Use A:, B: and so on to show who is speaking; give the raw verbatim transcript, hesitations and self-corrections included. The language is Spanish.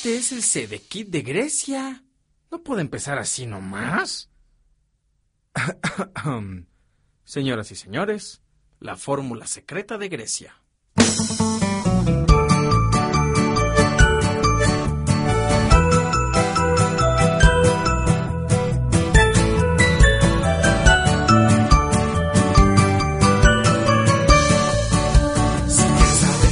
A: Este es el Sedekit de Grecia. No puede empezar así nomás. Señoras y señores, la fórmula secreta de Grecia.